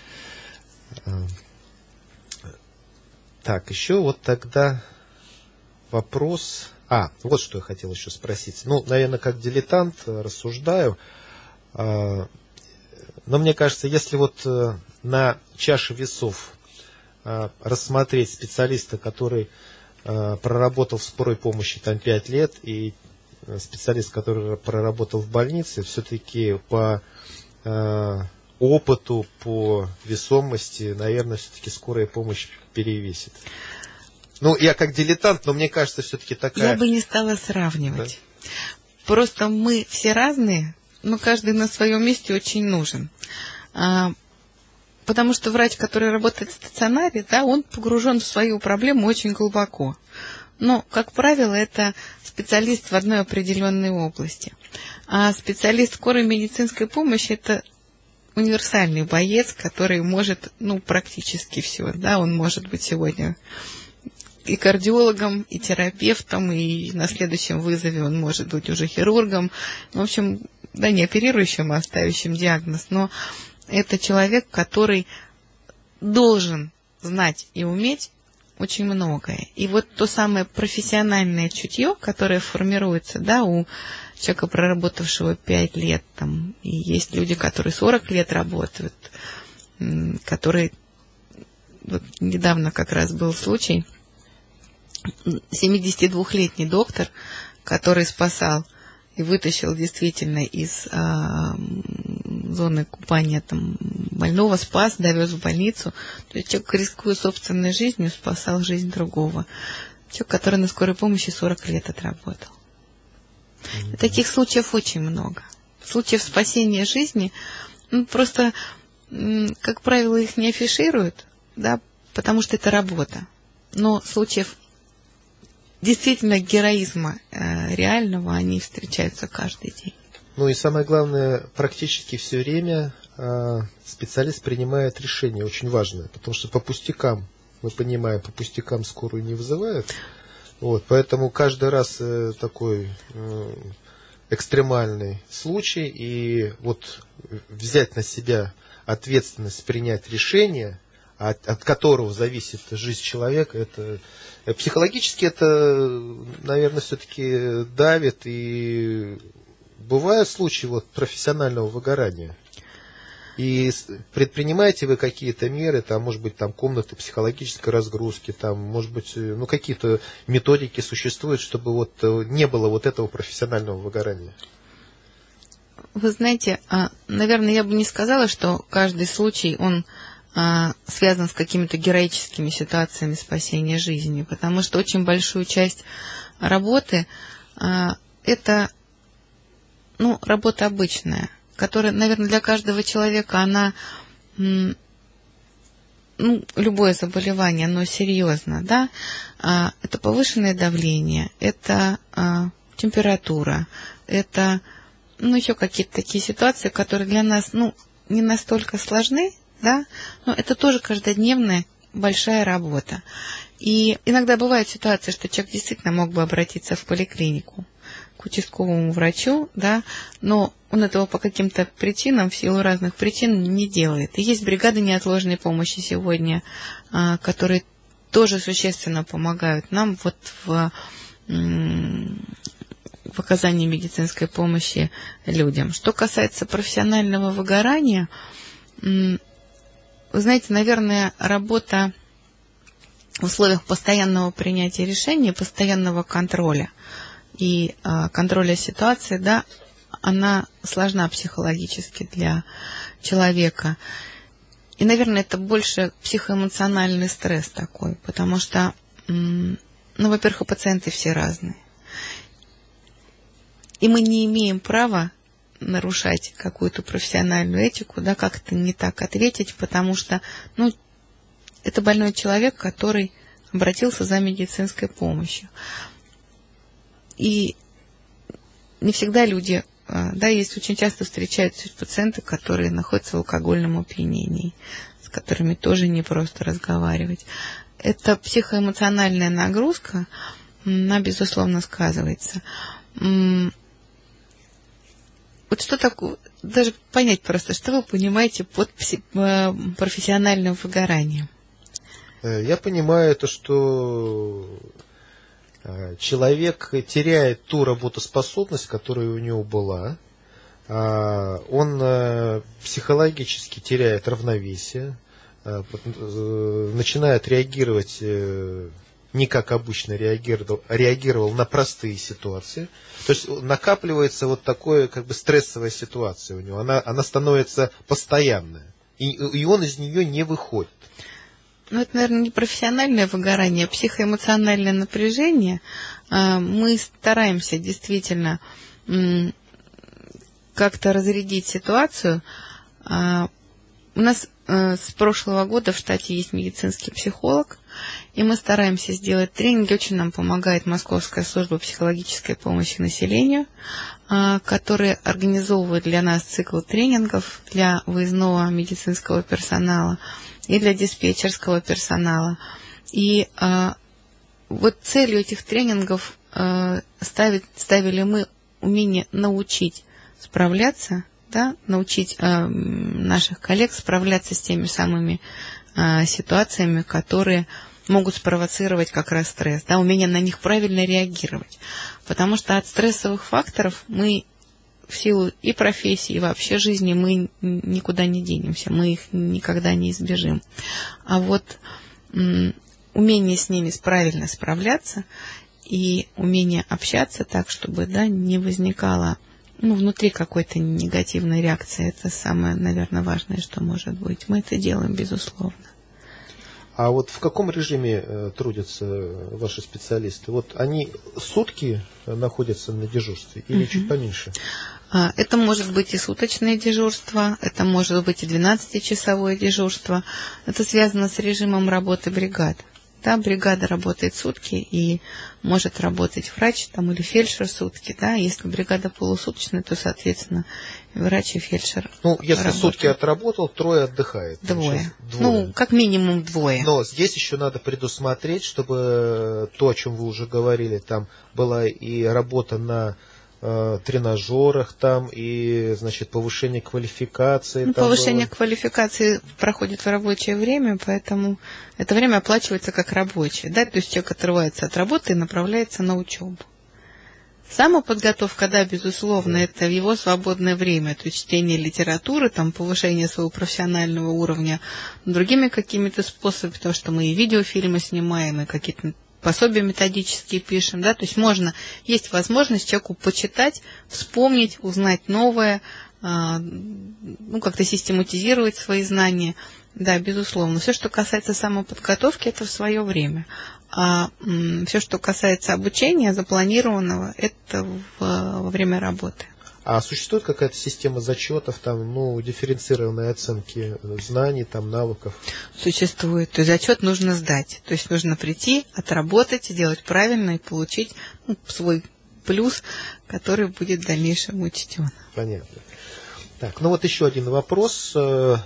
Так, еще вот тогда вопрос... А, вот что я хотел еще спросить. Ну, наверное, как дилетант рассуждаю. Но мне кажется, если вот на чаше весов рассмотреть специалиста, который проработал в скорой помощи там пять лет, и специалист, который проработал в больнице, все-таки по опыту, по весомости, наверное, все-таки скорая помощь перевесит. Ну, я как дилетант, но мне кажется, все-таки такая... Я бы не стала сравнивать. Да? Просто мы все разные, но каждый на своем месте очень нужен. А, потому что врач, который работает в стационаре, да, он погружен в свою проблему очень глубоко. Но, как правило, это специалист в одной определенной области. А специалист скорой медицинской помощи – это универсальный боец, который может, ну, практически все. Да, он может быть сегодня и кардиологом, и терапевтом, и на следующем вызове он может быть уже хирургом. В общем, да, не оперирующим, а ставящим диагноз. Но это человек, который должен знать и уметь очень многое. И вот то самое профессиональное чутье, которое формируется, да, у человека, проработавшего пять лет, там, и есть люди, которые сорок лет работают, которые... Вот недавно как раз был случай, семидесятидвухлетний доктор, который спасал и вытащил действительно из а, зоны купания там, больного, спас, довез в больницу. То есть человек, рискуя собственной жизнью, спасал жизнь другого. Человек, который на скорой помощи сорок лет отработал. И таких случаев очень много. Случаев спасения жизни, ну, просто, как правило, их не афишируют, да, потому что это работа. Но случаев действительно героизма э, реального, они встречаются каждый день. Ну и самое главное, практически все время э, специалист принимает решение очень важное, потому что по пустякам, мы понимаем, по пустякам скорую не вызывают. Вот, поэтому каждый раз э, такой э, экстремальный случай, и вот взять на себя ответственность, принять решение, от, от которого зависит жизнь человека, это психологически это, наверное, все-таки давит, и бывают случаи вот профессионального выгорания. И предпринимаете вы какие-то меры, там, может быть, там комнаты психологической разгрузки, там, может быть, ну, какие-то методики существуют, чтобы вот не было вот этого профессионального выгорания? Вы знаете, наверное, я бы не сказала, что каждый случай, он а, связан с какими-то героическими ситуациями спасения жизни, потому что очень большую часть работы а, это, ну, работа обычная, которая, наверное, для каждого человека она, м, ну, любое заболевание, оно серьезно, да, а, это повышенное давление, это а, температура, это, ну, еще какие-то такие ситуации, которые для нас, ну, не настолько сложны, да, но это тоже каждодневная большая работа. И иногда бывают ситуации, что человек действительно мог бы обратиться в поликлинику к участковому врачу, да, но он этого по каким-то причинам, в силу разных причин, не делает. И есть бригады неотложной помощи сегодня, а, которые тоже существенно помогают нам вот в, в оказании медицинской помощи людям. Что касается профессионального выгорания, вы знаете, наверное, работа в условиях постоянного принятия решений, постоянного контроля и э, контроля ситуации, да, она сложна психологически для человека. И, наверное, это больше психоэмоциональный стресс такой, потому что, м, ну, во-первых, и пациенты все разные. И мы не имеем права нарушать какую-то профессиональную этику, да, как-то не так ответить, потому что, ну, это больной человек, который обратился за медицинской помощью. И не всегда люди, да, есть очень часто встречаются пациенты, которые находятся в алкогольном опьянении, с которыми тоже непросто разговаривать. Это психоэмоциональная нагрузка, она, безусловно, сказывается. Вот что такое, даже понять просто, что вы понимаете под профессиональным выгоранием? Я понимаю то, что человек теряет ту работоспособность, которая у него была. Он психологически теряет равновесие, начинает реагировать не как обычно реагировал, реагировал на простые ситуации. То есть накапливается вот такое, как бы, стрессовая ситуация у него. Она, она становится постоянная. И, и он из нее не выходит. Ну, это, наверное, не профессиональное выгорание, а психоэмоциональное напряжение. Мы стараемся действительно как-то разрядить ситуацию. У нас с прошлого года в штате есть медицинский психолог, и мы стараемся сделать тренинги. Очень нам помогает Московская служба психологической помощи населению, которая организовывает для нас цикл тренингов для выездного медицинского персонала и для диспетчерского персонала. И а, вот целью этих тренингов а, ставит, ставили мы умение научить справляться, да, научить а, наших коллег справляться с теми самыми а, ситуациями, которые могут спровоцировать как раз стресс, да, умение на них правильно реагировать. Потому что от стрессовых факторов мы в силу и профессии, и вообще жизни мы никуда не денемся, мы их никогда не избежим. А вот м, умение с ними правильно справляться и умение общаться так, чтобы, да, не возникало, ну, внутри какой-то негативной реакции, это самое, наверное, важное, что может быть. Мы это делаем, безусловно. А вот в каком режиме э, трудятся ваши специалисты? Вот они сутки находятся на дежурстве или угу. чуть поменьше? Это может быть и суточное дежурство, это может быть и двенадцатичасовое дежурство. Это связано с режимом работы бригад. Да, бригада работает сутки, и может работать врач там, или фельдшер сутки. Да. Если бригада полусуточная, то, соответственно, врач и фельдшер. Ну, если работают. Сутки отработал, трое отдыхает. Двое. двое. Ну, как минимум двое. Но здесь еще надо предусмотреть, чтобы то, о чем вы уже говорили, там была и работа на э, тренажерах, там, и, значит, повышение квалификации. Ну, там повышение было... квалификации проходит в рабочее время, поэтому это время оплачивается как рабочее. Да? То есть человек отрывается от работы и направляется на учебу. Самоподготовка, да, безусловно, это в его свободное время, то есть чтение литературы, там, повышение своего профессионального уровня другими какими-то способами, потому что мы и видеофильмы снимаем, и какие-то пособия методические пишем, да, то есть можно, есть возможность человеку почитать, вспомнить, узнать новое, ну, как-то систематизировать свои знания. Да, безусловно. Все, что касается самоподготовки, это в свое время. А м, все, что касается обучения запланированного, это в, во время работы. А существует какая-то система зачетов, там, ну, дифференцированной оценки знаний, там, навыков? Существует. То есть зачет нужно сдать. То есть нужно прийти, отработать, сделать правильно и получить, ну, свой плюс, который будет в дальнейшем учтен. Понятно. Так, ну вот еще один вопрос.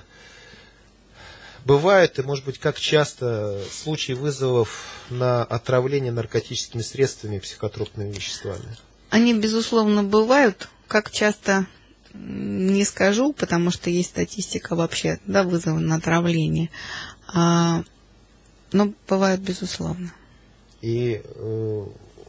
Бывают, и, может быть, как часто случаи вызовов на отравление наркотическими средствами и психотропными веществами? Они, безусловно, бывают. Как часто, не скажу, потому что есть статистика вообще, да, вызова на отравление. А, но бывают, безусловно. И э,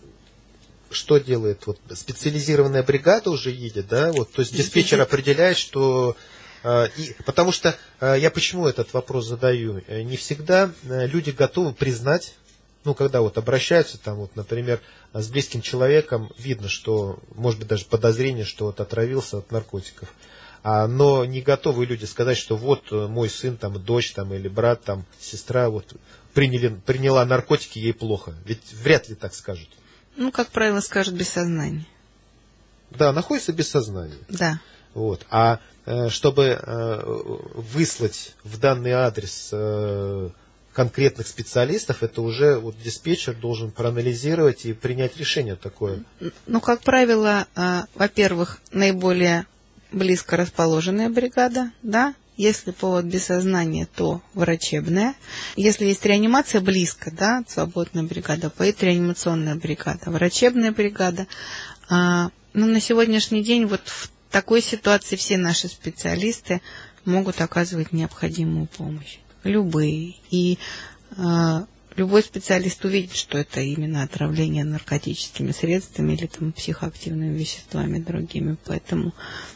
что делает? Вот специализированная бригада уже едет, да? Вот, то есть диспетчер определяет, что... Э, и, потому что э, я почему этот вопрос задаю? Не всегда люди готовы признать, ну, когда вот обращаются, там, вот, например, с близким человеком, видно, что, может быть, даже подозрение, что вот отравился от наркотиков. А, но не готовы люди сказать, что вот мой сын, там, дочь, там, или брат, там, сестра, вот, приняли, приняла наркотики, ей плохо. Ведь вряд ли так скажут. Ну, как правило, скажут без сознания. Да, находится без сознания. Да. Вот. А э, чтобы э, выслать в данный адрес э, конкретных специалистов, это уже вот диспетчер должен проанализировать и принять решение такое. Ну, как правило, э, во-первых, наиболее близко расположенная бригада, да. Если повод без сознания, то врачебная. Если есть реанимация близко, да, свободная бригада, поедет реанимационная бригада, врачебная бригада. А, ну, на сегодняшний день вот в такой ситуации все наши специалисты могут оказывать необходимую помощь. Любые. И а, любой специалист увидит, что это именно отравление наркотическими средствами или там психоактивными веществами другими. Поэтому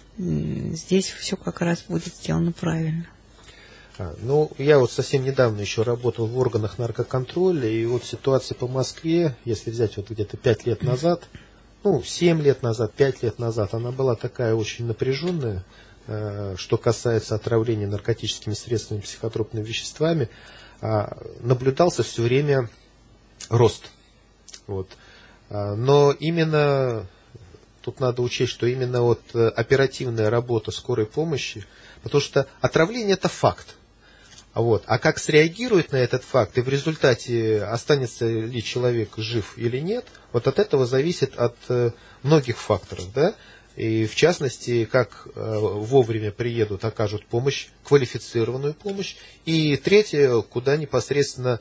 здесь все как раз будет сделано правильно. А, ну, я вот совсем недавно еще работал в органах наркоконтроля, и вот ситуация по Москве, если взять вот где-то пять лет назад, ну, семь лет назад, пять лет назад, она была такая очень напряженная, э, что касается отравления наркотическими средствами, психотропными веществами, э, наблюдался все время рост. Вот. А, но именно... Тут надо учесть, что именно вот оперативная работа скорой помощи, потому что отравление – это факт. Вот. А как среагирует на этот факт, и в результате останется ли человек жив или нет, вот от этого зависит от многих факторов. Да? И в частности, как вовремя приедут, окажут помощь, квалифицированную помощь. И третье, куда непосредственно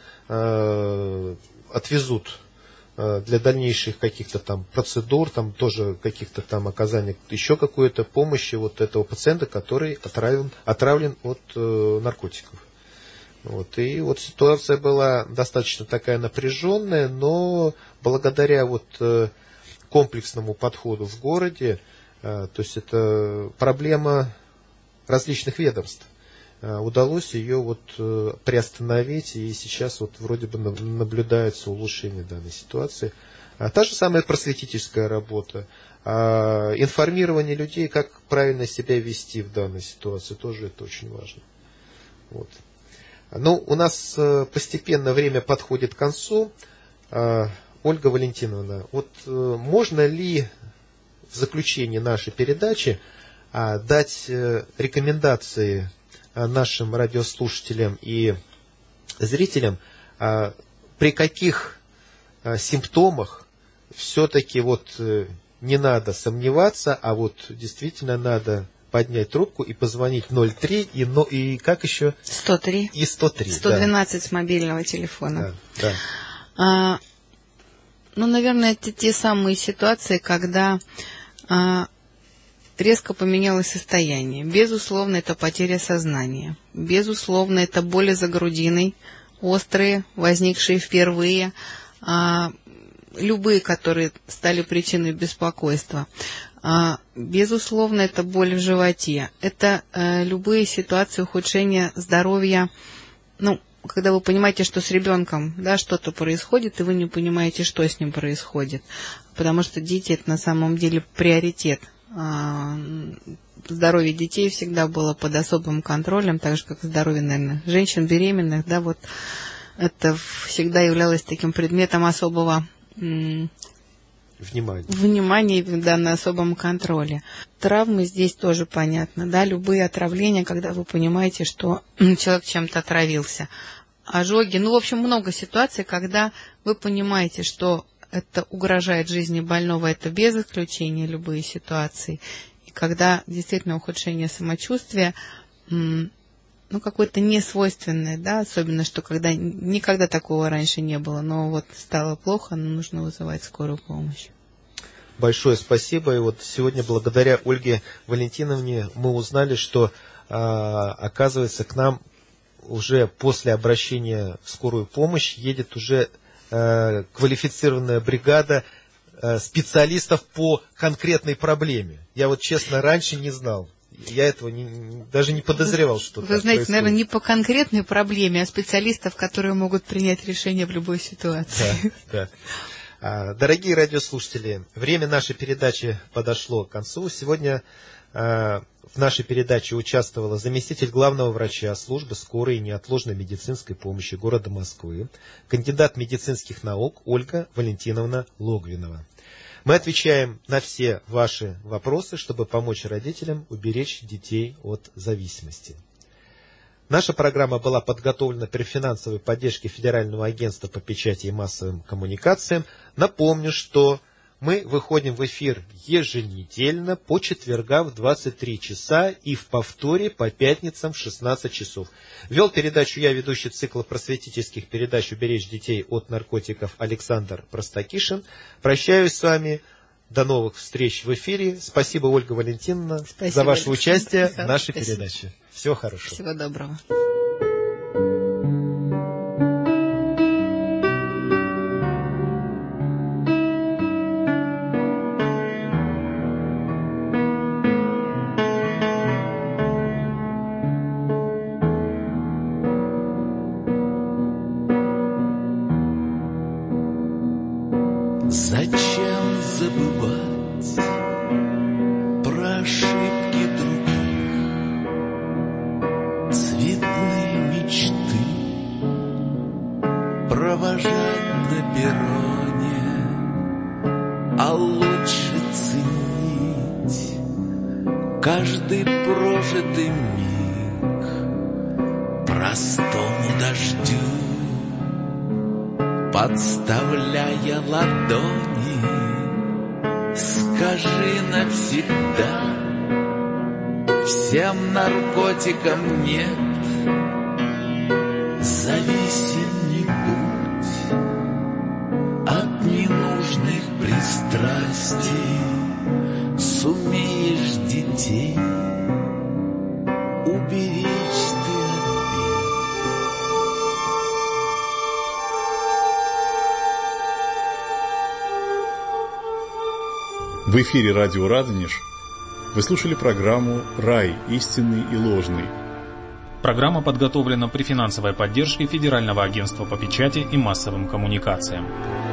э, отвезут для дальнейших каких-то там процедур, там тоже каких-то там оказания еще какой-то помощи вот этого пациента, который отравлен, отравлен от э, наркотиков. Вот. И вот ситуация была достаточно такая напряженная, но благодаря вот э, комплексному подходу в городе, э, то есть это проблема различных ведомств, удалось ее вот приостановить, и сейчас вот вроде бы наблюдается улучшение данной ситуации. А та же самая просветительская работа, а информирование людей, как правильно себя вести в данной ситуации, тоже это очень важно. Вот. Ну, у нас постепенно время подходит к концу. Ольга Валентиновна, вот можно ли в заключении нашей передачи дать рекомендации нашим радиослушателям и зрителям, при каких симптомах все-таки вот не надо сомневаться, а вот действительно надо поднять трубку и позвонить ноль три и, но, и как еще? сто три. И сто три. сто двенадцать да. С мобильного телефона. Да, да. А, ну, наверное, это те самые ситуации, когда а, резко поменялось состояние. Безусловно, это потеря сознания. Безусловно, это боли за грудиной, острые, возникшие впервые, а, любые, которые стали причиной беспокойства. А, безусловно, это боль в животе. Это а, любые ситуации ухудшения здоровья, ну, когда вы понимаете, что с ребенком, да, что-то происходит, и вы не понимаете, что с ним происходит. Потому что дети – это на самом деле приоритет здоровье детей всегда было под особым контролем, так же, как здоровье, наверное, женщин беременных, да, вот это всегда являлось таким предметом особого внимания, внимания, да, на особом контроле. Травмы здесь тоже понятно, да, любые отравления, когда вы понимаете, что человек чем-то отравился. Ожоги, ну, в общем, много ситуаций, когда вы понимаете, что это угрожает жизни больного, это без исключения любые ситуации. И когда действительно ухудшение самочувствия, ну, какое-то несвойственное, да, особенно, что когда никогда такого раньше не было, но вот стало плохо, нужно вызывать скорую помощь. Большое спасибо. И вот сегодня благодаря Ольге Валентиновне мы узнали, что, а, оказывается, к нам уже после обращения в скорую помощь едет уже квалифицированная бригада специалистов по конкретной проблеме. Я вот честно раньше не знал. Я этого не, даже не подозревал, что Вы так знаете, происходит. наверное, не по конкретной проблеме, а специалистов, которые могут принять решение в любой ситуации. Да, да. Дорогие радиослушатели, время нашей передачи подошло к концу. Сегодня в нашей передаче участвовала заместитель главного врача службы скорой и неотложной медицинской помощи города Москвы, кандидат медицинских наук Ольга Валентиновна Логвинова. Мы отвечаем на все ваши вопросы, чтобы помочь родителям уберечь детей от зависимости. Наша программа была подготовлена при финансовой поддержке Федерального агентства по печати и массовым коммуникациям. Напомню, что мы выходим в эфир еженедельно по четвергам в двадцать три часа и в повторе по пятницам в шестнадцать часов. Вел передачу я, ведущий цикла просветительских передач «Уберечь детей от наркотиков» Александр Простакишин. Прощаюсь с вами. До новых встреч в эфире. Спасибо, Ольга Валентиновна, Спасибо, за ваше Александр. участие в нашей Спасибо. передаче. Всего хорошего. Всего доброго. Зачем забывать про ошибки других, цветные мечты провожать на перроне, а лучше ценить каждый прожитый миг простому дождю, подставляя ладони. Скажи навсегда, всем наркотикам нет, зависим не будь от ненужных пристрастий, сумеешь детей уберечь ты от бед. В эфире радио «Радонеж» вы слушали программу «Рай. Истинный и ложный». Программа подготовлена при финансовой поддержке Федерального агентства по печати и массовым коммуникациям.